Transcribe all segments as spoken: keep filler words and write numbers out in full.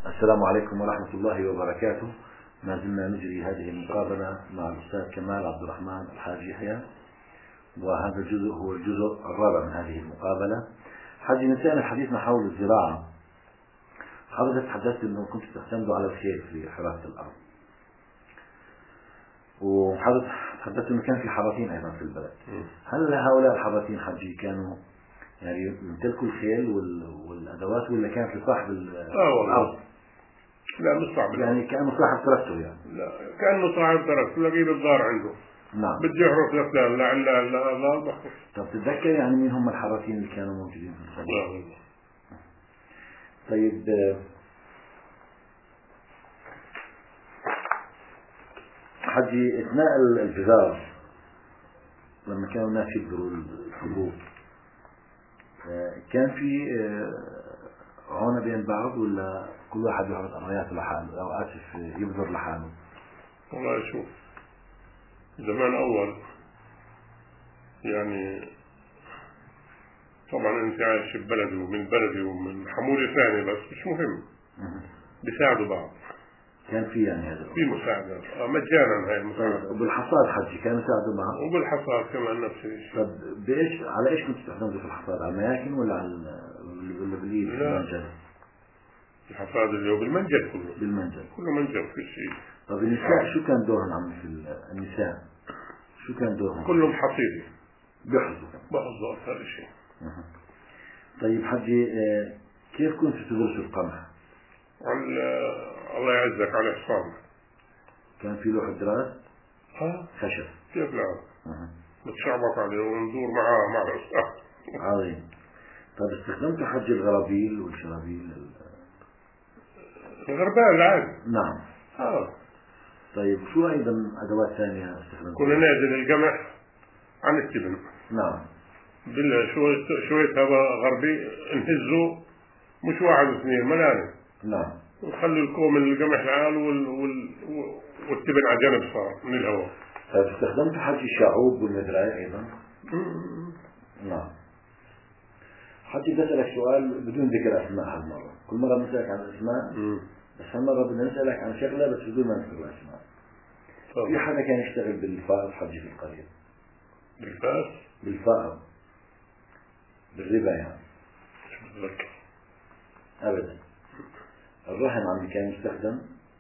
السلام عليكم ورحمة الله وبركاته. ما زلنا نجري هذه المقابلة مع الأستاذ كمال عبد الرحمن الحاج يحيى، وهذا الجزء هو الجزء الرابع من هذه المقابلة. حاجي نسينا حديثنا حول الزراعة. حضرتك تحدثت أنه كنت تعتمدوا على الخيل في حراسة الأرض، وحضرتك تحدثت أنه كان في حراثين أيضا في البلد. هل هؤلاء الحراثين حاجي كانوا يعني يمتلكوا الخيل والأدوات، ولا كان في صاحب الأرض؟ لا مش صاحب يعني كأنه صاحب تركته يعني. لا كأنه صاحب تركته، تلاقيه بالدار عنده. نعم. بده يحرس لفلان لعل لا لا بخص. طب تتذكر يعني مين هم الحراثين اللي كانوا موجودين في الخليج؟ لا والله. طيب حجي اثناء الجزار لما كانوا الناس يبذروا الحبوب كان في عونة بين بعض، ولا كل واحد يحرث أرضياته لحاله أو آسف يبذر لحاله؟ والله شوف، زمان أول يعني طبعا أنت عايش في بلدي ومن بلدي ومن حمولة ثانية، بس مش مهم، بيساعدوا بعض. كان في يعني هذا في مساعدة آه مجانا هاي المساعدة. طيب وبالحصاد حجي كانوا يساعدوا بعض؟ وبالحصاد كمان نفس الشيء. طب بإيش على إيش كنتوا تعتمدوا في الحصاد؟ على المياكن ولا على ولا بالإيد بالمنجل؟ الحصاد اللي هو بالمنجل كله. بالمنجل كله منجل في شيء. طب النساء شو كان دورهم عم في النساء؟ شو كان دورهم؟ كلهم حصيدة بيحرثوا بحظوا هذا الشيء. طيب حجي كيف كنتوا تدرسوا القمح؟ على الله يعزك على حصان. كان في لوح الدراس؟ اه خشب. كيف لا؟ أه. بتشعبط عليه وندور معاه مع الأستاذ. عظيم. طيب استخدمتوا حجي الغرابيل والشرابيل؟ الغربال عادي. نعم. اه طيب شو أيضا أدوات ثانية استخدمتوها؟ كنا نازل القمح عن التبن. نعم. شوية شوية هذا غربي نهزه، مش واحد اثنين ملاني. نعم. ونخلي الكوم القمح العال وال... وال... والتبن على جنب صار من الهواء. طيب استخدمتوا حجي الشعوب والمدراي أيضا؟ نعم. حجي بدي أسألك سؤال بدون ذكر أسماء هالمرة، كل مرة بنسألك عن الأسماء، مم. بس هالمرة بدنا نسألك عن شغلة بس بدون ما نذكر الأسماء. طبعا. في حدا كان يشتغل بالفائض حجي في القرية؟ بالفاس؟ بالفائض بالربا يعني؟ مش بتذكر أبدا. الرهن عم كان يستخدم؟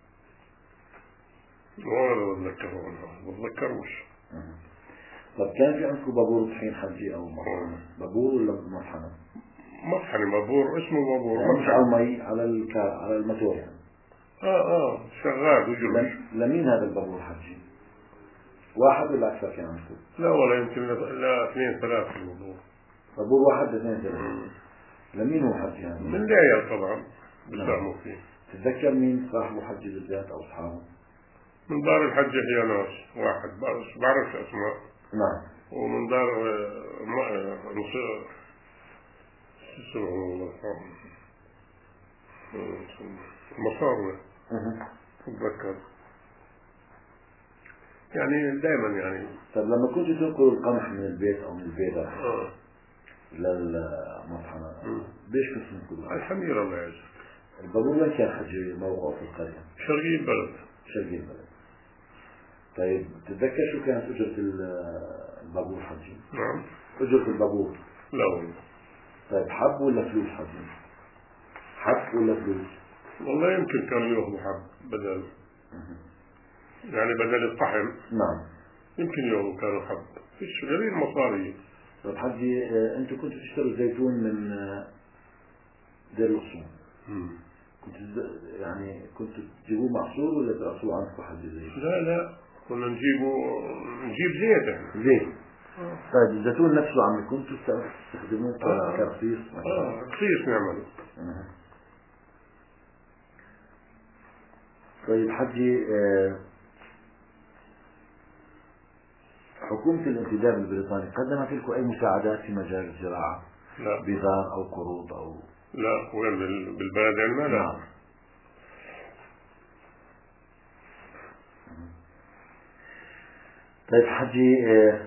ولا بتذكر والله بتذكروش. طب كان في عندكم بابور طحين حجي أو مطحنة؟ بابور ولا مطحنة؟ مطحنة بابور، اسمه بابور يعني مش على المي، على الكا على الموتور يعني. اه اه شغال وجرش. لمين هذا البابور حجي؟ واحد ولا أكثر كان عندكم؟ لا ولا يمكن لا اثنين ثلاثة البابور. بابور واحد اثنين ثلاثة. لمين هو حجي يعني؟ من داير طبعا بيساهموا فيه. تتذكر مين صاحبه حجي بالذات أو أصحابه؟ من دار الحج هي ناس واحد بس بعرفش أسماء. نعم. ومن دار مصير سبحان الله المصاروة تتذكر يعني دائما يعني. طيب لما كنتوا تنقلوا القمح من البيت أو من البيت آه. للمطحنة بيش كنتوا تنقلوا؟ الحمير الله يعزك. البابور وين كان حجي موقعه في القرية؟ شرقي البلد. شرقي البلد. طيب تتذكر شو كانت أجرة البابور حجي؟ نعم. أجرة البابور؟ لا والله. طيب حب ولا فلوس حجي؟ حب ولا فلوس؟ والله يمكن كانوا ياخذوا حب بدل يعني بدل الطحن. نعم. يمكن ياخذوا كانوا حب، فيش غير مصاري. طيب حجي أنتوا كنتوا تشتروا زيتون من دير الغصون؟ كنتوا يعني كنتوا تجيبوه معصور ولا تأصلوا عنكم حجي زيتون؟ لا لا كنا نجيبه نجيب زيت يعني. زيت. آه. طيب الزيتون نفسه عم كنتوا تستخدموه آه. كرخيص؟ اه رخيص نعمله. آه. طيب حجي آه حكومة الانتداب البريطاني قدمت لكم أي مساعدات في مجال الزراعة؟ لا. بذار أو قروض أو؟ لا وين بالبلد عندنا لا. نعم. طيب حجي آه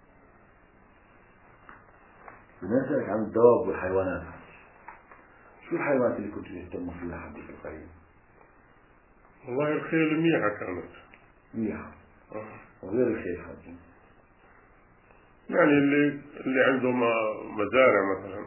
بدنا نسألك عن الدواب والحيوانات. شو الحيوانات اللي كنتوا تهتموا فيها حدي في القرية؟ والله الخيل منيحة كانت. منيحة. آه. وغير الخيل حجي؟ يعني اللي اللي عنده مزارع مثلا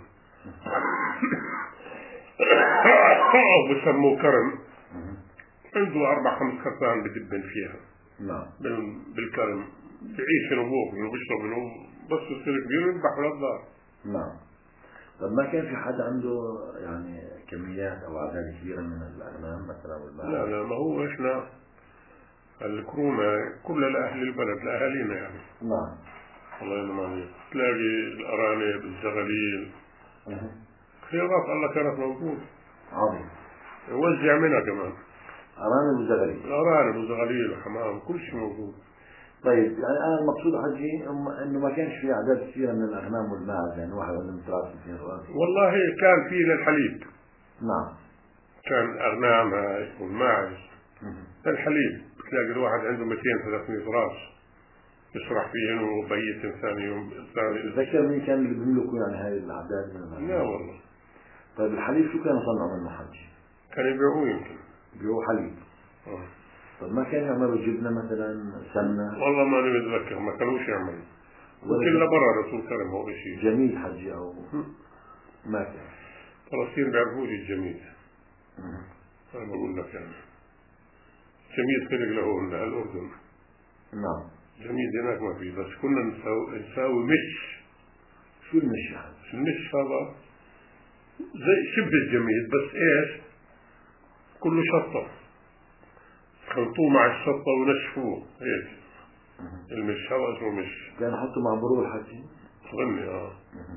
أو بسموه كرم، عنده أربع خمس خرفان بدبن فيها. نعم. بالكرم بيعيش نبوه وبيشرب بس يصير كبير ويذبح للدار. نعم. طب ما كان في حد عنده يعني كميات أو أعداد كبيرة من الأغنام مثلا والماعز؟ لا لا، ما هو إحنا الكرومة كل لأهل البلد لأهالينا يعني. نعم. الله ينعم عليك، تلاقي الأرانب الزغاليل خيارات الله كانت موجودة. عظيم. وزع منها كمان. أرانب وزغاليل. الأرانب وزغاليل وحمام كل شيء موجود. طيب يعني أنا المقصود حجي إنه ما كانش في أعداد كثيرة من الأغنام والماعز، يعني واحد عنده ثلاث اثنين رأس. والله كان في للحليب. نعم. كان أغنام هاي والماعز للحليب، بتلاقي الواحد عنده مئتين ثلاثمئة راس يسرح فيهن وبيت ثاني يوم ثاني. ذكر مين كان اللي بيملكوا يعني هاي الأعداد من الأغنام؟ لا والله. طيب الحليب شو كانوا يصنعوا منه حجي؟ كانوا يبيعوه يمكن. يبيعوا حليب. آه. طب ما كانوا يعملوا جبنة مثلا سمنة؟ والله ما أنا متذكر، ما كانوش يعملوا. وكل برا رسول كرم هو شيء. جميل حجي أو ما كان؟ فلسطين بيعرفوش الجميل. أنا بقول لك يعني جميل خلق له من الأردن. نعم. جميل هناك ما في، بس كنا نساوي, نساوي مش. شو المش هذا؟ المش هذا زي شبه الجميل بس إيش؟ كله شطة، خلطوه مع الشطة ونشفوه هيك. المش هذا اسمه مش. كان يحطوا مع برور حجي؟ غني اه.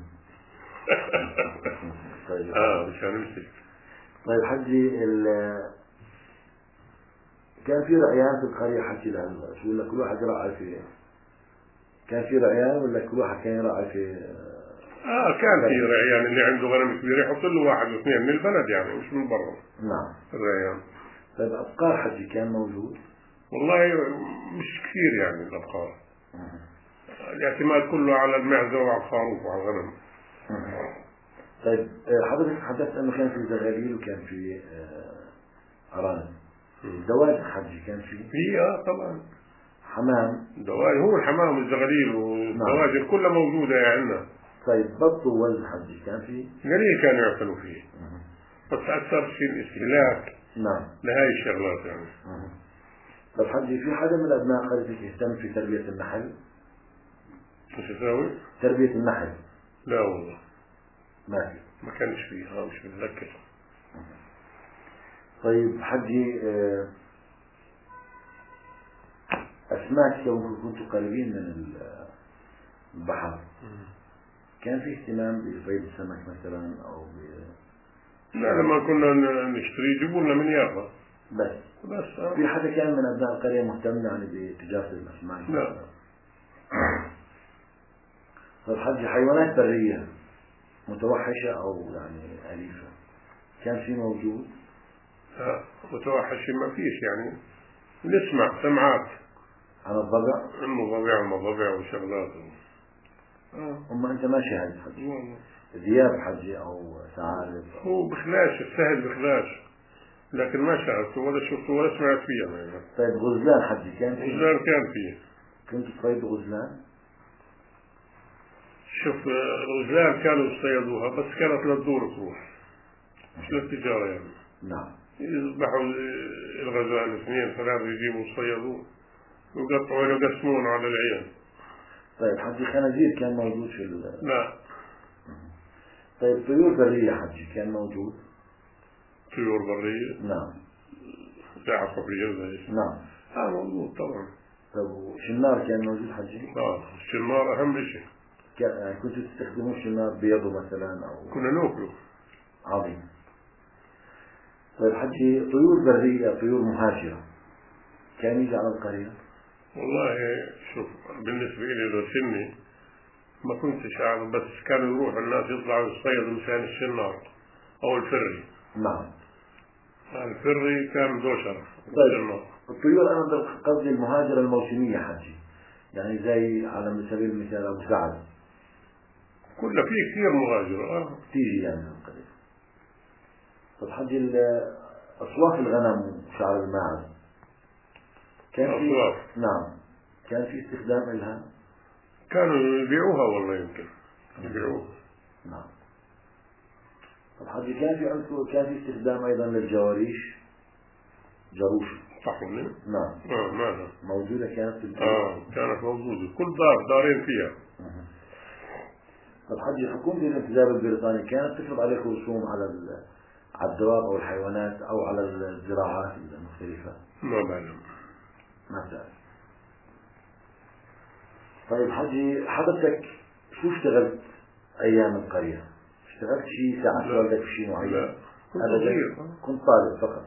طيب. اه مشان امسك. طيب حجي كان في رعيان في القرية حكي لهلا، شو ولا كل واحد يرعى في؟ كان في رعيان ولا كل واحد كان يرعى في؟ اه كان في رعيان، اللي عنده غنم كبير يحط له واحد واثنين من البلد يعني مش من برا. نعم. الرعيان. طيب أبقار حجي كان موجود؟ والله مش كثير يعني الأبقار. الاعتماد كله على المعزة وعلى الخروف وعلى الغنم. طيب حضرتك حدثت انه كان في زغاليل وكان في أرانب. دواجن حجي كان في؟ في اه طبعا. حمام؟ دواجن، هو الحمام والزغاليل والدواجن نعم. كلها موجودة يعني. طيب بط ووز حجي كان في؟ قليل كانوا يعتنوا فيه. مه. بس أكثر شيء الاستهلاك. نعم. لهاي الشغلات يعني. مه. طيب حجي في حدا من أبناء قريتك يهتم في تربية النحل؟ شو تساوي؟ تربية النحل. لا والله. ما في. ما كانش فيه، ها مش متذكر. طيب حجي أسماك لو كنتوا قريبين من البحر كان في اهتمام بصيد السمك مثلا أو ب... لا لما كنا نشتري يجيبوا لنا من يافا بس. بس آه. في حدا كان من أبناء القرية مهتم يعني بتجارة الأسماك؟ لا. طيب حجي حيوانات برية متوحشة أو يعني أليفة كان في موجود؟ لا متوحش ما فيش يعني، نسمع سمعات عن الضبع؟ المضبع والمضبع وشغلات. اه أما أنت ما شاهد حجي؟ ذياب حجي أو ثعالب؟ هو بخلاش السهل بخلاش، لكن ما شاهدته ولا شفته ولا سمعت فيه يعني. طيب غزلان حجي كان فيه؟ غزلان كان فيه. كنت تصيد غزلان؟ شوف الغزلان كانوا يصيدوها بس كانت للدور تروح مش للتجارة يعني. نعم. يذبحوا الغزال اثنين ثلاثة يجيبوا يصيدوه ويقطعون ويقسمون على العيال. طيب حجي خنازير كان موجود في ال... لا. طيب طيور برية حجي كان موجود؟ طيور برية؟ نعم. زي عصافير زي نعم. اه موجود طبعا. طيب شنار كان موجود حجي؟ اه الشنار أهم شيء. يعني كنتوا تستخدموا الشنار بيضه مثلا أو؟ كنا ناكله. عظيم. طيب حجي طيور برية طيور مهاجرة كان يجي على القرية؟ والله شوف بالنسبة لي لو سني ما كنتش أعرف، بس كانوا يروح الناس يطلعوا يصيدوا مشان الشنار أو الفري. نعم. الفري كان دوشرة. طيب الطيور أنا قصدي المهاجرة الموسمية حجي، يعني زي على سبيل المثال أبو سعد. كلها في كثير مهاجرة. آه. تيجي يعني القرية. طب حجي أصواف الغنم وشعر الماعز كان في أصواف. نعم كان في استخدام لها؟ كانوا يبيعوها والله يمكن يبيعوها. نعم. طب حجي كان في عنده كان في استخدام أيضا للجواريش جروش صح ولا؟ نعم. آه ماذا؟ موجودة كانت في البيوت؟ آه كانت موجودة كل دار دارين فيها. أه. طب حجي حكومة الانتداب البريطاني كانت تفرض عليك رسوم على على الدواب أو الحيوانات أو على الزراعات المختلفة؟ ما بعلم. ما بتعرف. طيب حجي حضرتك شو اشتغلت أيام القرية؟ اشتغلت شيء ساعة والدك في شيء معين؟ لا كنت صغير. كنت طالب فقط.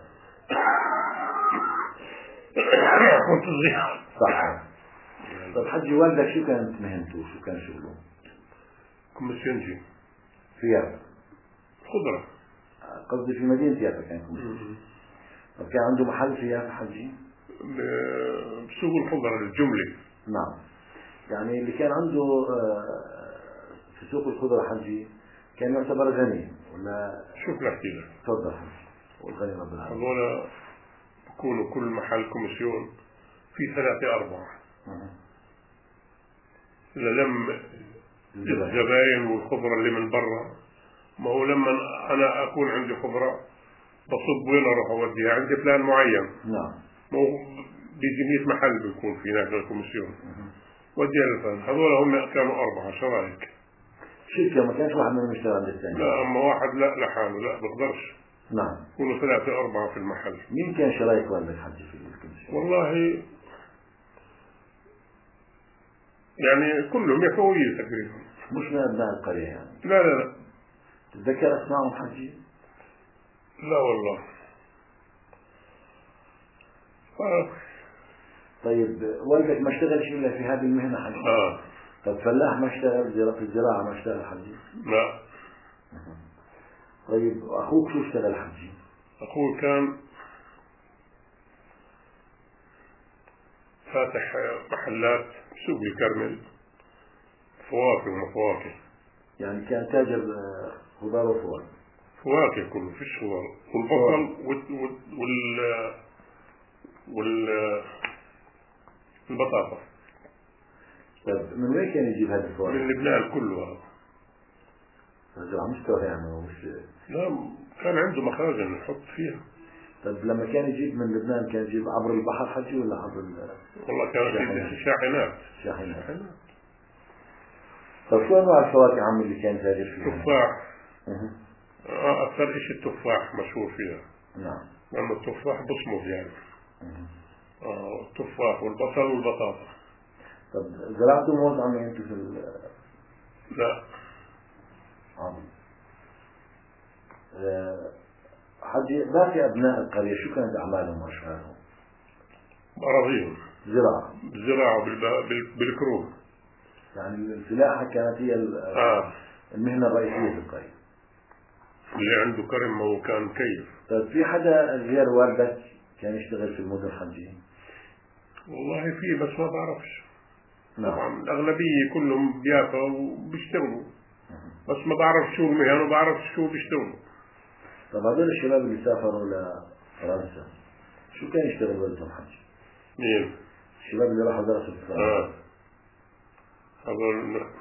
كنت صغير. صح. طيب حجي والدك شو كانت مهنته؟ شو كان شغله؟ كوميسيونجي. فيها خضرة. قصدي في مدينة يافا كان كوميسيونجي. طب كان عنده محل في يافا حجي؟ بسوق الخضرة الجملة. نعم. يعني اللي كان عنده في سوق الخضرة حجي كان يعتبر غني ولا؟ شوف لك كذا. تفضل حجي. والغني رب العالمين. هذول بكونوا كل محل كوميسيون في ثلاثة أربعة. للم الزباين والخضرة اللي من برا. ما هو لما أنا أكون عندي خضرة بصب وين أروح أوديها عندي بلان معين. نعم. ما هو بيجي مية محل بيكون في هناك الكوميسيون. وديها للفن. هذول هم كانوا أربعة شو رأيك؟ شركة ما كانش واحد منهم يشتغل عند الثاني. لا أما واحد لا لحاله لا بقدرش. نعم. يكونوا ثلاثة أربعة في المحل. مين كان شرايك والدك حجي في الكوميسيون؟ والله يعني كلهم يحوية تقريبا. مش من أبناء القرية يعني؟ لا لا لا. تتذكر أسمائهم حجي؟ لا والله. آه. طيب والدك ما اشتغل شيء إلا في هذه المهنة حجي؟ آه. طب فلاح ما اشتغل في الزراعة ما اشتغل حجي؟ لا. طيب أخوك شو اشتغل حجي؟ أخوه كان فاتح محلات سوق الكرمل فواكه وفواكه. يعني كان تاجر خضار وفواكه. فواكه كله فيش خضار والبصل وال وال وال والبطاطا. طيب من وين كان يجيب هذه الفواكه؟ من لبنان كله هذا. رجل عم يشتغل يعني مش. لا كان عنده مخازن يحط فيها. طيب لما كان يجيب من لبنان كان يجيب عبر البحر حجي ولا عبر ال؟ والله كان في شاحنات. شاحنات. شاحنات. طيب شو أنواع الفواكه عم اللي كان تاجر فيها؟ تفاح. أه. أكثر إشي التفاح مشهور فيها. نعم. لأنه التفاح بصمه يعني. آه التفاح والبصل والبطاطا. طب زرعتوا موز عمي أنتوا في ال؟ لا. عمي. أه حجي باقي أبناء القرية شو كانت أعمالهم وأشغالهم؟ أراضيهم. زراعة. زراعة بالكروم. يعني الفلاحة كانت هي آه. المهنة الرئيسية في القرية. اللي عنده كرم هو كان كيف. طيب في حدا غير والدك كان يشتغل في المدن حجي؟ والله في بس ما بعرفش. نعم. طبعا الأغلبية كلهم بيافا وبيشتغلوا. بس ما بعرف شو المهن وبعرف شو بيشتغلوا. طب هذول الشباب اللي سافروا لفرنسا شو كان يشتغل والدهم حجي؟ مين؟ الشباب اللي راحوا درسوا في فرنسا. آه. هذول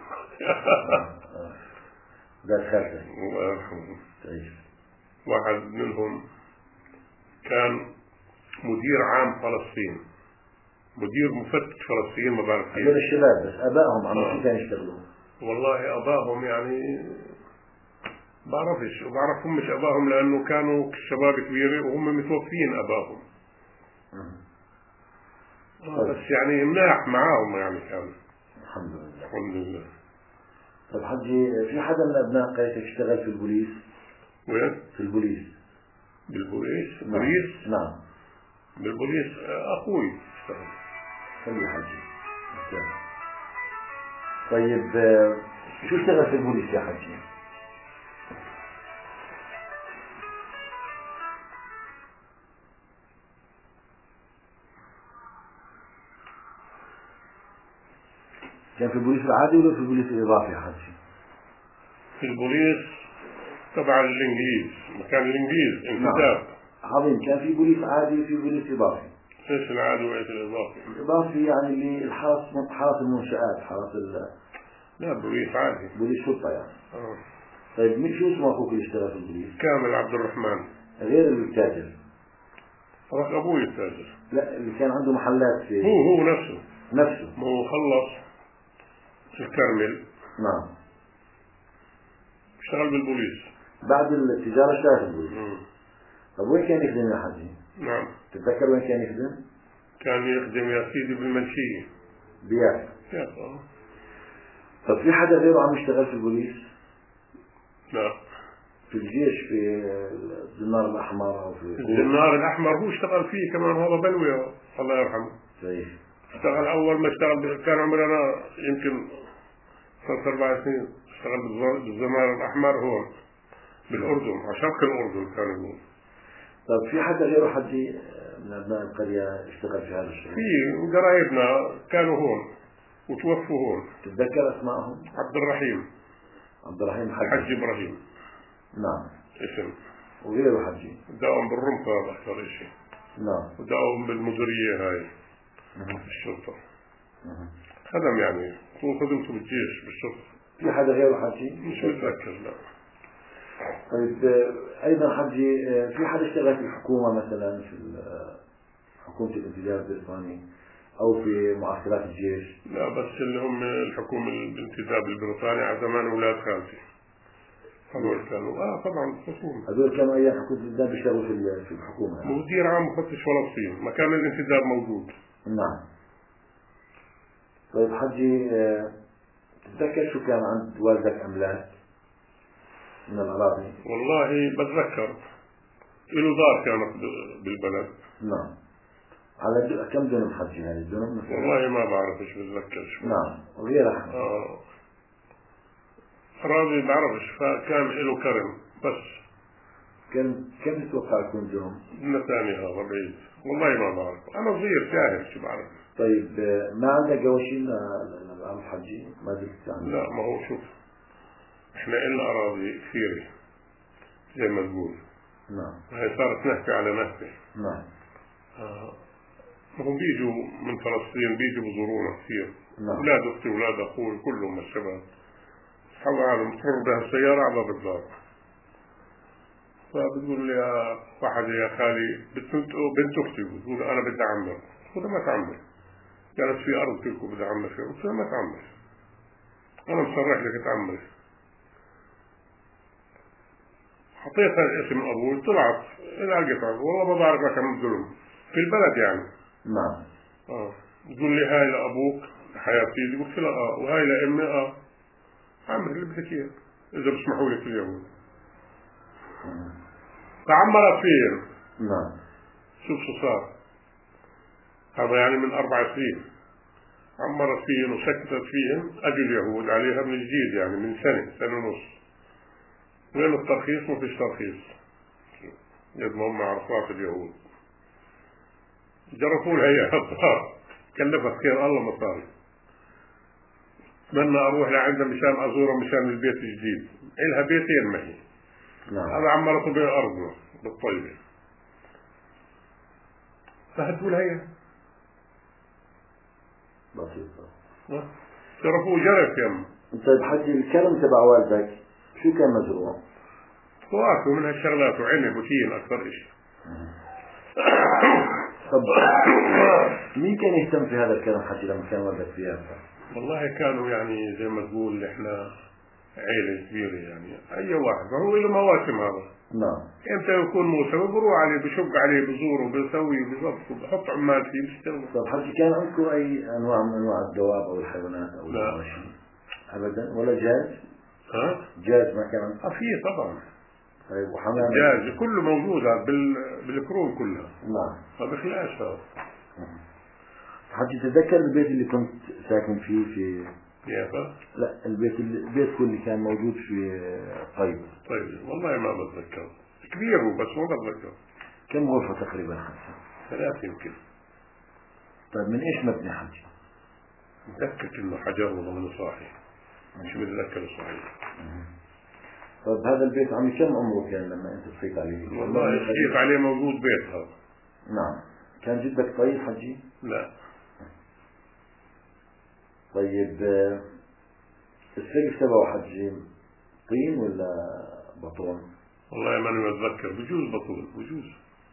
ذات خالتك. الله يرحمهم. تعيش. واحد منهم كان مدير عام فلسطين. مدير مفتش فلسطين ما بعرف كيف. هذول الشباب بس آبائهم عم آه. شو كانوا يشتغلوا؟ والله أباهم يعني بعرفش وبعرفهم مش أباهم لأنه كانوا شباب كبيرة وهم متوفين أباهم. آه. بس يعني مناح معاهم يعني كان. الحمد لله. الحمد لله. طب حجي في حدا من أبناء قريتك اشتغل في البوليس؟ وين؟ في البوليس. بالبوليس؟ نعم. بوليس؟ نعم. بالبوليس أخوي اشتغل. خلي حجي. طيب شو اشتغل في البوليس يا حجي؟ كان في البوليس العادي ولا في البوليس الإضافي يا حجي؟ في البوليس تبع الإنجليز، مكان الإنجليز انتداب. نعم. عظيم. كان في بوليس عادي وفي بوليس إضافي. ايش العادي وايش الإضافي؟ الإضافي يعني اللي الحرس حرس المنشآت، حرس ال لا بوليس عادي. بوليس شرطة يعني. آه. طيب مين شو اسمه أخوك اللي اشتغل في البوليس؟ كامل عبد الرحمن. غير التاجر. رأس أبوي التاجر. لا اللي كان عنده محلات في. هو هو نفسه. نفسه. ما هو خلص الكرمل. نعم. اشتغل بالبوليس. بعد التجارة اشتغل في البوليس. مم. طب وين كان يخدم يا حجي؟ نعم. تتذكر وين كان يخدم؟ كان يخدم يا سيدي بالمنشية. بيافا. يافا. طب في حدا غيره عم يشتغل في البوليس؟ لا. في الجيش، في الزنار الأحمر أو في الزنار الأحمر هو اشتغل فيه كمان، هذا بلوي الله يرحمه. صحيح. اشتغل أول ما اشتغل كان عمرنا يمكن ثلاث أربع سنين، اشتغل بالزنار الأحمر هون بالأردن، على شرق الأردن كان يقول. طب في حدا غيره حجي من أبناء القرية اشتغل في هذا الشيء؟ في قرايبنا كانوا هون وتوفوا هون. تتذكر أسمائهم؟ عبد الرحيم. عبد الرحيم حجي. حجي إبراهيم. نعم. اسم. وغيره حجي. داوم بالرمطة هذا أكثر شيء. نعم. وداوم بالمديرية هاي. مه. الشرطة. مه. خدم يعني هو خدمته بالجيش بالشرطة. في حدا غيره حجي؟ مش متذكر لا. طيب أيضا حجي في حدا اشتغل في الحكومة مثلا في حكومة الانتداب البريطاني أو في معسكرات الجيش؟ لا بس اللي هم الحكومة الانتداب البريطاني على زمان أولاد خالتي. هذول كانوا اه طبعا حكومة. هذول كانوا أيام حكومة الانتداب بيشتغلوا في في الحكومة يعني. مدير عام مفتش فلسطين، مكان الانتداب موجود. نعم. طيب حجي تتذكر شو كان عند والدك أملاك من الأراضي؟ والله بتذكر له دار كانت بالبلد. نعم. على كم دونم حجي هذه الدونم مثلا؟ والله ما بعرف ايش بتذكر شو. نعم. وغيرها. اه أراضي بعرفش، فكان له كرم بس. كم كم تتوقع يكون دونم؟ نتاني هذا بعيد، والله ما بعرف، أنا صغير جاهل شو بعرف. طيب ما عندك قواشين للأرض حجي؟ ما زلت عندك؟ لا ما هو شوف، احنا إلنا أراضي كثيرة زي ما تقول. نعم. هاي صارت نهفة على نهفة. نعم. آه. هم بيجوا من فلسطين بيجوا بزورونا كثير. نعم. أولاد أختي أولاد أخوي كلهم الشباب. حول عالم تمر بها السيارة على باب الدار. فبتقول لي يا واحد يا خالي بنت أختي، بتقول أنا بدي أعمر. قلت ما تعمر. قالت في أرض تلكم بدي أعمر فيها. قلت ما تعمر. أنا مصرح لك تعمر. حطيتها اسم أبوي، طلعت إلى القطع والله ما بعرف ما كان ظلم في البلد يعني. نعم. آه. تقول لي هاي لأبوك حياتي، قلت لها آه، وهاي لأمي آه. عمر اللي بدك إياه إذا بسمحوا لك اليهود. تعمرت فيهم. نعم. شوف شو صار هذا يعني من أربع سنين. عمرت فيهم وسكتت فيهم، أجوا اليهود عليها من جديد يعني من سنة سنة ونص. وين الترخيص؟ ما فيش ترخيص. يد ما هم عرفات اليهود جرفوا لها إياها الدار، كلفت خير الله مصاري. أتمنى أروح لعندها مشان أزورها مشان البيت الجديد، إلها بيتين معي. نعم. هذا عمرته بأرضنا بالطيبة، فهدوا لها إياها. بسيطة. جرفوا جرف يم. طيب حجي الكرم تبع والدك شو كان مزروع؟ فواكه من هالشغلات وعنب وتين أكثر إشي. طب مين كان يهتم في هذا الكلام حتى لما كان والدك في يافا؟ والله كانوا يعني زي ما تقول احنا عيلة كبيرة يعني، أي واحد هو له مواسم هذا. نعم. إمتى يكون موسم بروح عليه بشق عليه بزوره بيسوي بيظبط بحط عمال فيه بيشتغل. طب حتى كان عندكم أي أنواع من أنواع الدواب أو الحيوانات أو المواشي؟ أبدا ولا جاز؟ ها؟ جاز ما كان عندكم؟ آه فيه طبعا. طيب وحمام؟ جاز كله موجود بال بالكروم كلها. نعم. ما بخلاش هذا. حتى تتذكر البيت اللي كنت ساكن فيه في يافا؟ لا البيت البيت كله كان موجود في طيب. طيب والله ما بتذكر، كبير هو بس ما بتذكر. كم غرفة تقريبا حتى؟ ثلاث يمكن. طيب من ايش مبني حجي؟ متأكد انه حجر وضمن صاحي، مش متذكر صحيح. طيب هذا البيت عمي كم عمره كان لما أنت صحيت عليه؟ والله صحيت عليه موجود بيت هذا. نعم. كان جدك طيب حجي؟ لا. طيب السقف تبعه حجي طين ولا بطون؟ والله ما أنا أتذكر، بجوز بطون بجوز.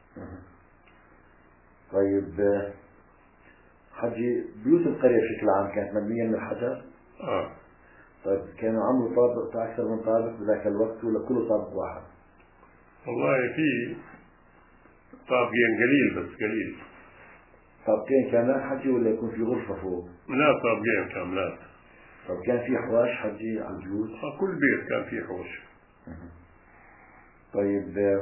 طيب حجي بيوت القرية بشكل عام كانت مبنية من الحجر؟ آه. طيب كانوا عملوا طابق أكثر من طابق بذاك الوقت ولا كله طابق واحد؟ والله في طابقين قليل بس قليل. طابقين كاملات حجي ولا يكون في غرفة فوق؟ لا طابقين كاملات. طيب كان في حواش حجي على البيوت؟ آه كل بيت كان فيه حوش. طيب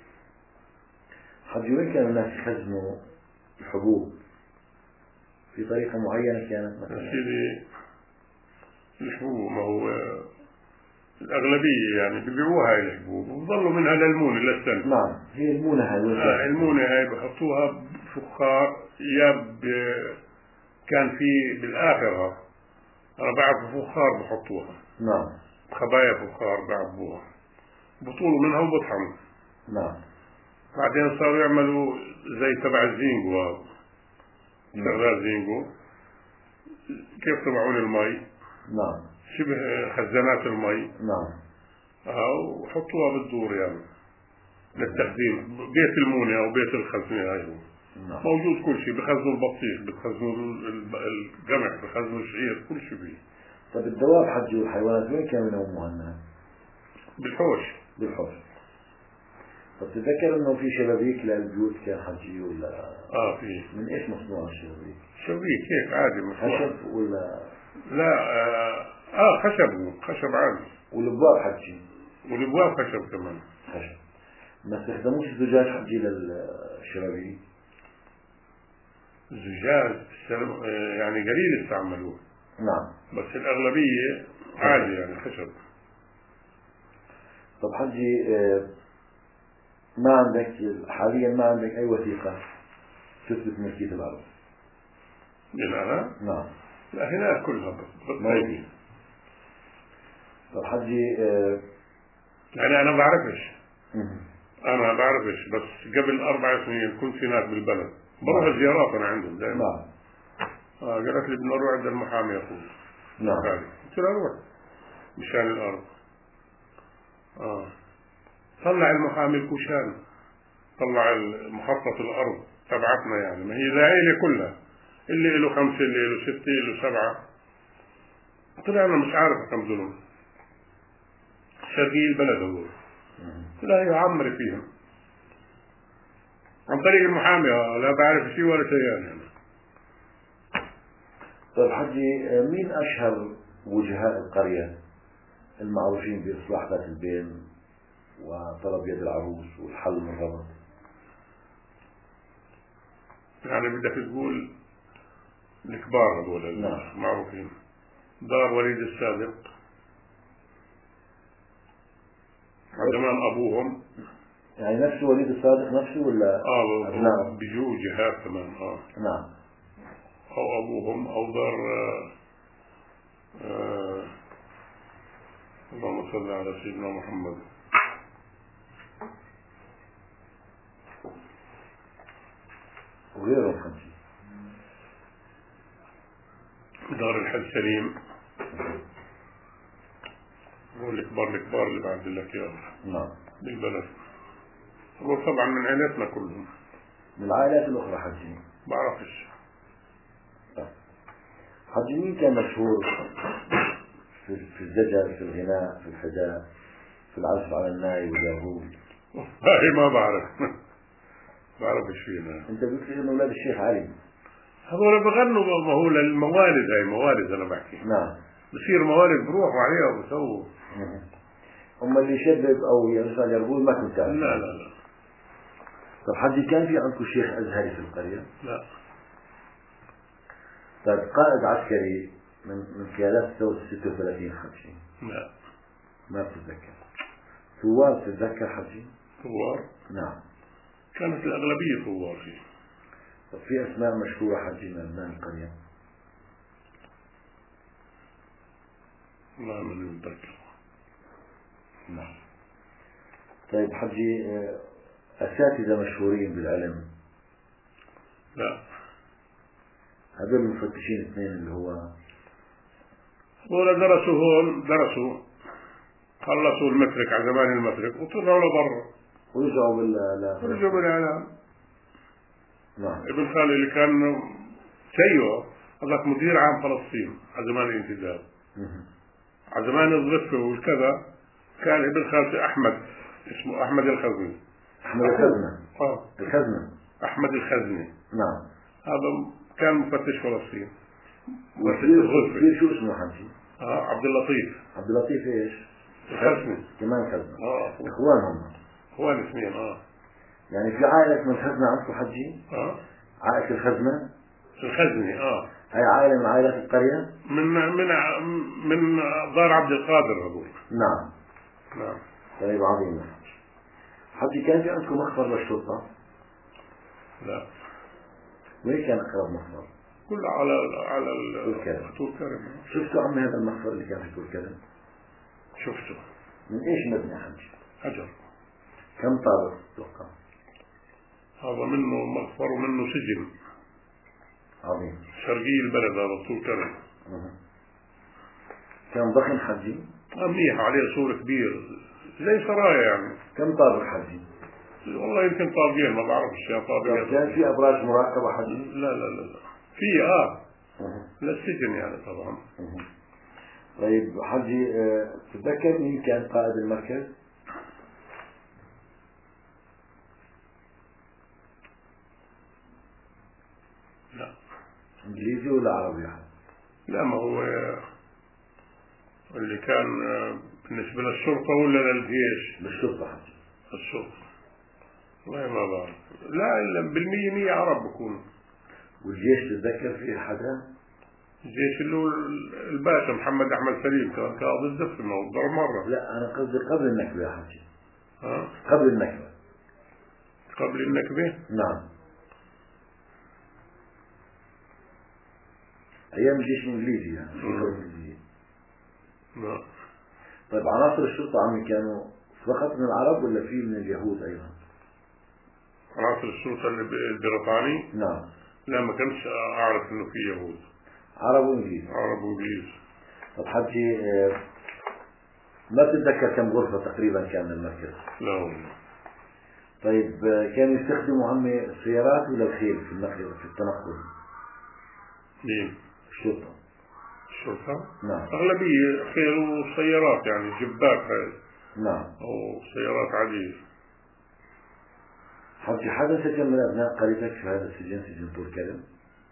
حجي وين كانوا الناس يخزنوا الحبوب؟ في طريقة معينة كانت مثلا؟ سيدي الحبوب ما هو الأغلبية يعني بيبيعوها هاي الحبوب وبضلوا منها للمونة للسنة. نعم هي المونة هاي. آه المونة هاي بحطوها بفخار يا كان في بالآخرة أنا بعرف فخار بحطوها. نعم. خبايا فخار بعبوها بطولوا منها وبطحنوا. نعم. بعدين صاروا يعملوا زي تبع الزينجو شغال زينجو كيف تبعون المي. نعم. شبه خزانات المي. نعم. اه وحطوها بالدور يعني للتخزين. بيت المونة او بيت الخزنة هاي هو. نعم. موجود كل شيء، بخزنوا البطيخ بخزنوا القمح بخزنوا الشعير كل شيء فيه. طيب الدواب حجي والحيوانات وين كانوا ينوموا الناس؟ بالحوش. بالحوش. طب تتذكر انه في شبابيك للبيوت كان حجي ولا؟ اه في. من ايش مصنوع الشبابيك؟ شبابيك هيك عادي مصنوع. خشب ولا؟ لا اه, آه خشب خشب عادي. والابواب حجي؟ والابواب خشب كمان. خشب. ما استخدموش الزجاج حجي للشبابيك؟ الزجاج يعني قليل استعملوه. نعم. بس الأغلبية عادي يعني خشب. طب حجي ما عندك حاليا ما عندك أي وثيقة تثبت ملكية الأرض؟ لا. نعم. لا هنا كلها بالطيبين. طب حجي يعني أنا بعرفش. أنا ما بعرفش بس قبل أربع سنين كنت هناك بالبلد بروح نعم. الزيارات أنا عندهم دائما. نعم. آه قالت لي بدنا نروح عند المحامي أخوي. نعم. قلت له أروح مشان الأرض. آه طلع المحامي الكوشان، طلع محطة الأرض تبعتنا يعني ما هي العائلة كلها اللي له خمسة اللي له ستة اللي له سبعة. طلع أنا مش عارف كم ظلم شرقي البلد هو. لا يعمر فيهم عن طريق المحامي لا بعرف شيء ولا شيء يعني. طيب حجي مين أشهر وجهاء القرية المعروفين بإصلاح ذات البين وطلب يد العروس والحل من الربط؟ يعني بدك تقول الكبار هذول نعم. معروفين. دار وليد الصادق عندما أبوهم يعني نفسه وليد الصادق نفسه ولا آه أبنائه؟ بيجوا جهات كمان آه نعم. أو أبوهم أو دار آه آه اللهم صل على سيدنا محمد وغيرهم حجي. دار الحج سليم والكبار الكبار اللي بعد لك يا نعم بالبلد. هو طبعا من عائلتنا كلهم. من العائلات الأخرى حجي؟ بعرفش. حجي مين كان مشهور في في الزجر في الغناء في الحداء في العزف على الناي والياهود؟ والله ما بعرف. بعرفش فينا. أنت قلت لي إنه أولاد الشيخ علي هذول بغنوا ما هو للموالد. هاي موالد أنا بحكي. نعم. بصير موالد بروحوا عليها وبسووا. هم اللي يشبب أو يرسل يربول ما كنت تعرف؟ لا لا لا. طب حجي كان في عندكم شيخ أزهري في القرية؟ لا. طيب قائد عسكري من من قيادات ثورة ستة وثلاثين حجي؟ لا. ما بتتذكر. ثوار بتتذكر حجي؟ ثوار؟ نعم. كانت الأغلبية ثوار فيه. طب في أسماء مشهورة حجي من أبناء القرية؟ لا ما نتذكر. نعم. طيب حجي، أساتذة مشهورين بالعلم؟ لا. هذول المفتشين اثنين اللي هو هو درسوا هون، درسوا خلصوا المترك على زمان المترك وطلعوا لبرا ورجعوا بال رجعوا بالإعلام. نعم. ابن خالي اللي كان سيئه هذاك مدير عام فلسطين على زمان الانتداب، على زمان الضفة والكذا، كان ابن خالتي أحمد، اسمه أحمد الخزني. أحمد الخزني. آه الخزني. أحمد الخزني. نعم. هذا كان مفتش فلسطين. وكثير شو اسمه حجي؟ اه عبد اللطيف. عبد اللطيف ايش؟ الخزني. كمان خزني. اه اخوانهم. اخوان اثنين. اه يعني في عائلة من الخزنة عندكم حجي؟ اه عائلة الخزنة؟ الخزني. اه هاي عائلة من عائلات القرية؟ من من من دار عبد القادر هذول. نعم. نعم. طيب عظيم. حجي كان في عندكم مخفر للشرطة؟ لا. وين كان أقرب مخفر؟ كله على على طول طول كرم. شفتوا عمي هذا المخفر اللي كان في طول كرم؟ شفته. من ايش مبني حجي؟ حجر. كم طابق توقع؟ هذا منه مخفر ومنه سجن. عظيم. شرقي البلد هذا طول كرم. أه. كان ضخم حجي؟ منيح، عليه سور كبير زي سرايا يعني. كم طابق حجي؟ والله يمكن طابقين، ما بعرفش يا طابقين. كان في أبراج مراقبة حجي؟ لا لا لا لا في اه أه. للسجن يعني طبعا. أه. طيب حجي، أه تتذكر مين كان قائد المركز؟ لا. انجليزي ولا عربي؟ لا، ما هو اللي كان بالنسبة للشرطة ولا للجيش؟ للشرطة حجي. الشرطة والله ما بعرف. لا إلا بالمية مية عرب بكون. والجيش تتذكر فيه حدا؟ الجيش اللي هو الباشا محمد أحمد سليم كان قاضي الدفن موضوع مرة. لا أنا قصدي قبل النكبة يا حجي. ها؟ قبل النكبة. قبل النكبة؟ نعم. أيام الجيش الإنجليزي يعني. الإنجليزي. نعم. طيب عناصر الشرطة عمي كانوا فقط من العرب ولا في من اليهود أيضا؟ عناصر الشرطة البريطاني؟ نعم. لا، ما كانش أعرف إنه في يهود. عرب وإنجليز. عرب وإنجليز. طب حجي، ما بتتذكر كم غرفة تقريبا كان المركز؟ لا والله. طيب كانوا يستخدموا عمي السيارات ولا الخيل في النقل في التنقل؟ مين؟ الشرطة. الشرطة؟ نعم. أغلبية خيل وسيارات يعني جبات هاي. نعم. أو سيارات عادية. حجي حدا سجن من أبناء قريتك في هذا السجن، سجن طول كرم؟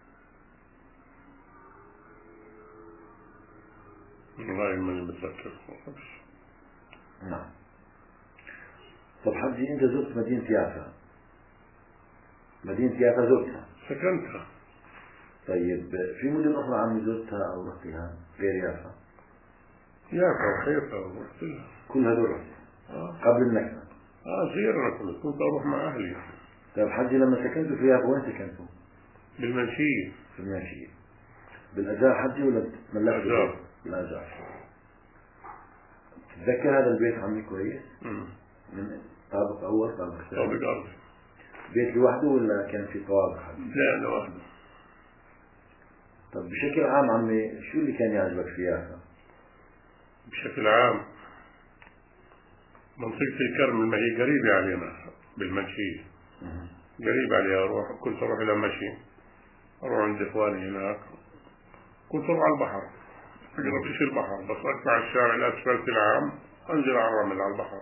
والله ماني متذكر. نعم. طب حجي أنت زرت مدينة يافا، مدينة يافا زرتها؟ سكنتها. طيب في مدن أخرى عمي زرتها أو رحتها غير يافا؟ يافا وحيفا ورحت لها. كل هذول رحتها؟ آه. قبل النكبة؟ اه زيارة كنت كنت أروح مع أهلي. طيب حجي لما سكنتوا في يافا وين سكنتوا؟ بالمنشية. في المنشية. بالأجار حجي ولا ملكتوا؟ بالأجار. تتذكر هذا البيت عمي كويس؟ امم من طابق أول طابق ثاني؟ طابق أرضي. بيت لوحده ولا كان في طوابق حجي؟ لا لوحده. طب بشكل عام عمي شو اللي كان يعجبك في يافا؟ بشكل عام منطقة الكرم ما هي قريبة علينا بالمنشية. قريب عليها. أروح كنت أروح إلى مشي، أروح عند إخواني هناك، كنت أروح على البحر. أقرب شيء البحر، بس أطلع الشارع الأسفلت العام أنزل على الرمل على البحر.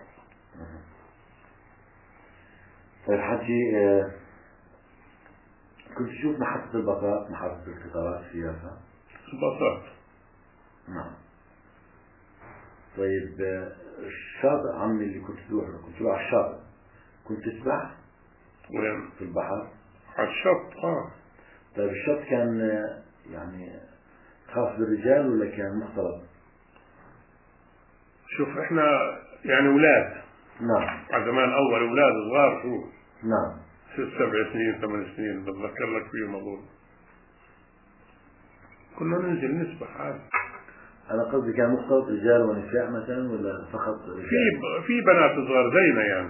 طيب حجي، آه كنت تشوف محطة الباصات، محطة القطارات في يافا؟ الباصات. نعم. طيب آه الشاطئ عمي اللي كنت تروح له، كنت تروح على الشاطئ، كنت تسبح؟ وين؟ في البحر؟ على الشط. اه. طيب الشط كان آه يعني خاص بالرجال ولا كان مختلط؟ شوف احنا يعني اولاد. نعم. على زمان اول اولاد صغار شو. نعم. ست سبع سنين ثمان سنين بتذكر لك فيهم اظن. كنا ننزل نسبح عادي. أنا قصدي كان مختلط رجال ونساء مثلا ولا فقط رجال؟ في في بنات صغار زينا يعني.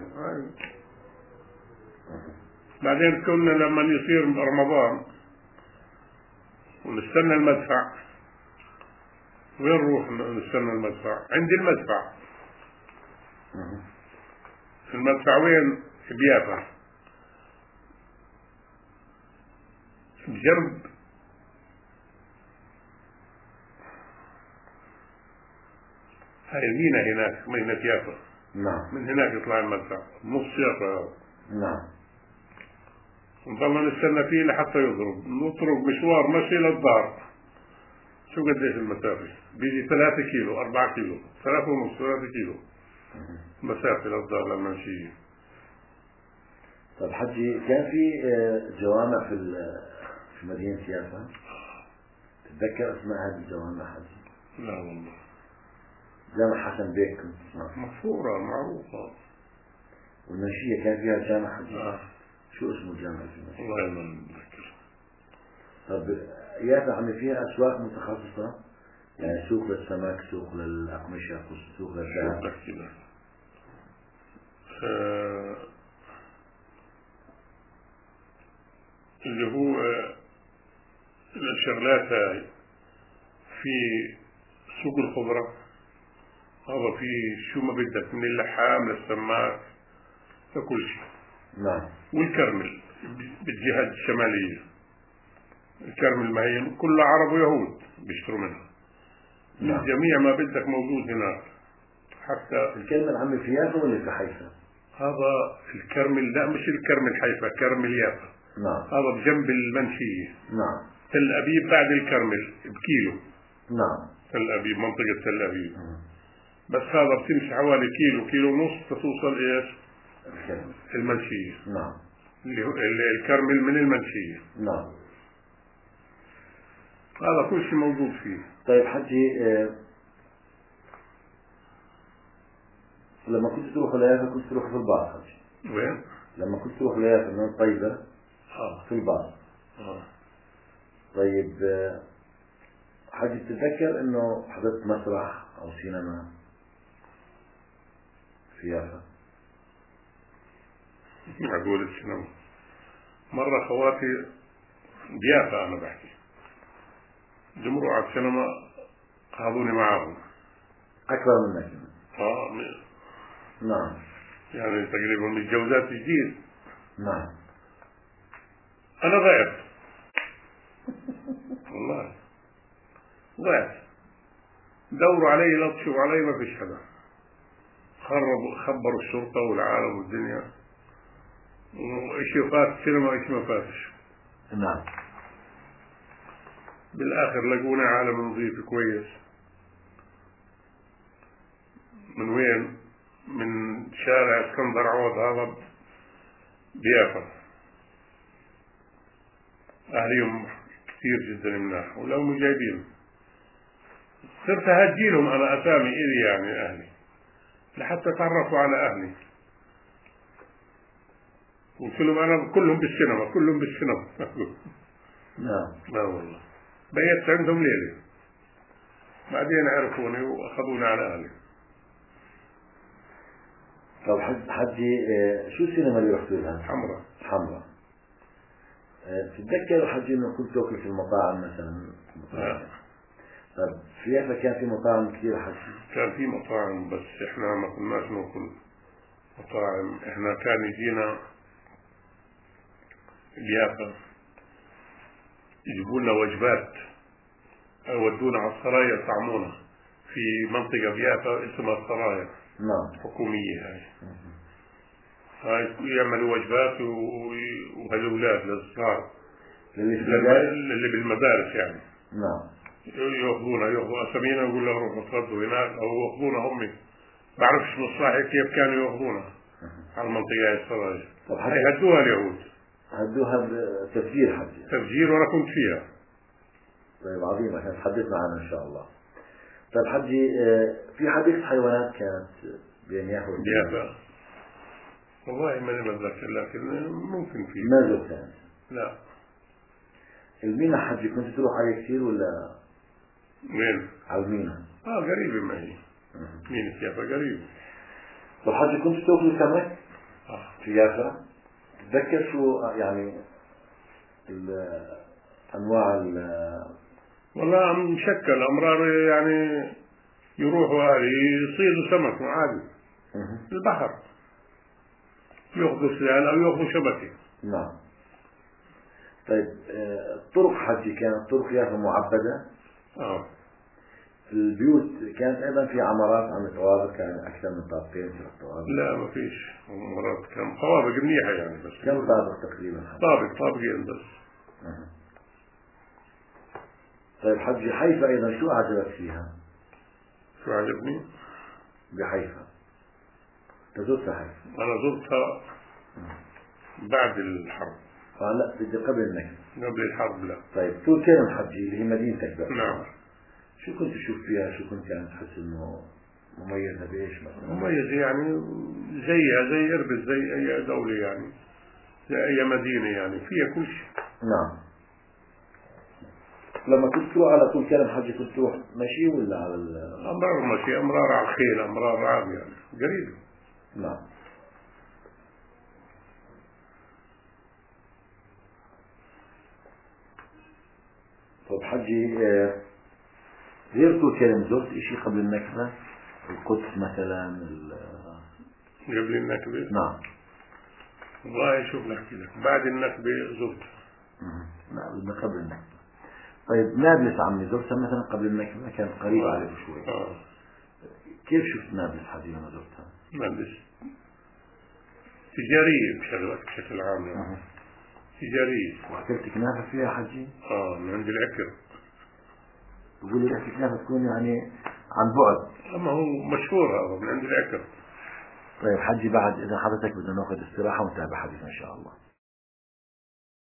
بعدين كنا لما يصير رمضان ونستنى المدفع، وين نروح نستنى المدفع؟ عند المدفع. المدفع وين؟ بيافا، بجنب هاي المينا هناك، ميناء يافا. نعم. من هناك يطلع المدفع نص يافا. نعم. نضلنا نستنى فيه لحتى يضرب، نطرق مشوار مشي للدار. شو قديش المسافة؟ بيجي ثلاثة كيلو، أربعة كيلو، ثلاثة ونص، ثلاثة كيلو مسافة للدار لما نمشي. طب حجي، كان في جوامع في في مدينة يافا؟ تتذكر أسماء هذه الجوامع حجي؟ لا والله. جامع حسن بيك مشهورة معروفة. والمنشية كان فيها جامع حجي؟ آه. شو اسمه الجامع في المنشية؟ والله ما نتذكر. طب يافا عم فيها أسواق متخصصة؟ يعني سوق للسمك، سوق للأقمشة، سوق للذهب؟ شو بحكي لك؟ آه اللي هو آه الشغلات هاي في سوق الخضرة، هذا في شو ما بدك من اللحام للسماك لكل شيء. نعم. والكرمل بالجهات الشمالية، الكرمل ما هي كلها عرب ويهود بيشتروا منها. نعم. جميع ما بدك موجود هناك. حتى الكرمل عم في يافا ولا في حيفا؟ هذا الكرمل، لا مش الكرمل حيفا، كرمل يافا. نعم. هذا بجنب المنشية. نعم. تل أبيب بعد الكرمل بكيلو. نعم. تل أبيب، منطقة تل أبيب. مم. بس هذا بتمشي حوالي كيلو، كيلو ونص توصل إيش؟ الكرمل. المنشية. نعم. اللي هو الكرمل من المنشية. نعم. هذا كل شيء موجود فيه. طيب حجي، آه لما كنت تروح ليافا كنت تروح في الباص حجي؟ وين؟ لما كنت تروح ليافا من طيبة آه. في الباص. آه. طيب آه حجي، بتتذكر انه حضرت مسرح او سينما في يافا؟ معقول السينما؟ مرة خواتي بيافا أنا بحكي جمروا على السينما، خذوني معهم. أكبر منك؟ آه. نعم. يعني تقريبا متجوزات جديد. نعم. أنا ضعت والله ضعت. دوروا علي لطشوا علي، ما فيش حدا. خربوا خبروا الشرطة والعالم والدنيا، وإشي فات السينما وإشي ما فاتش. نعم. بالآخر لقونا عالم نظيف كويس. من وين؟ من شارع اسكندر عوض، هذا بيافا. أهليهم كثير جدا مناح ولو جايبين. صرت أهدي لهم أنا أسامي إلي يعني أهلي لحتى تعرفوا على أهلي. قلت لهم أنا كلهم بالسينما، كلهم بالسينما. نعم. لا والله. بيت عندهم ليلة، بعدين عرفوني وأخذوني على أهلي. طب حجي، شو السينما اللي رحتوا لها؟ حمراء. حمراء. تتذكر حجي انه كنت تاكل في المطاعم مثلا؟ لا. طب في يافا كان في مطاعم كثير حجي؟ كان في مطاعم بس احنا ما كناش ناكل مطاعم. احنا كان يجينا بيافا يجيبوا لنا وجبات، يودونا على السرايا يطعمونا في منطقة بيافا اسمها السرايا. نعم. حكومية هاي. هاي يعملوا وجبات وهالأولاد للصغار اللي بالمدارس يعني. نعم. يأخذونا، يأخذوا أسامينا ويقول لهم روحوا تغدوا هناك، أو يأخذونا هم. بعرفش من صاحي كيف كانوا يأخذونا على المنطقة هاي السرايا. هاي هدوها اليهود. هدوها تفجير حجي؟ تفجير، وأنا كنت فيها. طيب عظيم، عشان تحدثنا عنها إن شاء الله. طيب حجي، في حديقة حيوانات كانت بين يافا بيافا؟ والله ماني متذكر، لكن ممكن في. ما زرتها؟ لا. المينا حجي كنت تروح عليه كثير ولا؟ وين؟ على المينا. اه قريبة معي. مينا يافا قريبة. طب حجي كنت تاكلوا سمك؟ اه في يافا؟ تتذكر شو يعني أنواع ال والله مشكل أمرار يعني يروحوا أهلي يصيدوا سمك عادي في البحر، يأخذوا سلال أو يأخذوا شبكة. نعم. طيب طرق حجي كانت طرق يافا معبدة؟ اه البيوت كانت أيضا في عمارات عن طوابق، يعني أكثر من طابقين في الطوابق؟ لا ما فيش، مرات كان طوابق منيحة يعني. بس كم طابق تقريبا؟ طابق طابقين بس. أه. طيب حجي حيفا أيضا شو عجبك فيها؟ شو عجبني؟ بحيفا تزرت حيفا؟ أنا زرتها بعد الحرب. آه لا بدي قبل النكبة. قبل الحرب لا. طيب طول كرم حجي اللي هي مدينتك بقى. نعم. شو كنت تشوف فيها؟ شو كنت يعني تحس إنه مميزة بإيش مثلا؟ مميزة يعني زيها زي إربد، زي أي دولة يعني، زي أي مدينة يعني، فيها كل شيء. نعم. لما كنت تروح على طول كرم حجي كنت تروح مشي ولا على ال أمرار مشي، أمرار على الخيل، أمرار عام يعني قريب. نعم. طب حجي غير طول كرم زرت إشي قبل النكبة؟ القدس مثلا ال... قبل النكبة؟ نعم. والله شوف نحكي لك، بعد النكبة زرت. لا بدنا قبل النكبة. طيب نابلس عمي زرتها مثلا قبل النكبة؟ كانت قريبة عليك شوي. آه. كيف شفت نابلس حجي لما زرتها؟ نابلس تجارية بشغلك بشكل عام يعني. أه. تجارية. وأكلت كنافة فيها حجي؟ اه من عند العكر. بقول لي ريحة الكنافة تكون يعني عن بعد. أما هو مشهور هذا من عند العكر. طيب حجي بعد إذا حضرتك بدنا ناخذ استراحة ونتابع حديثنا إن شاء الله.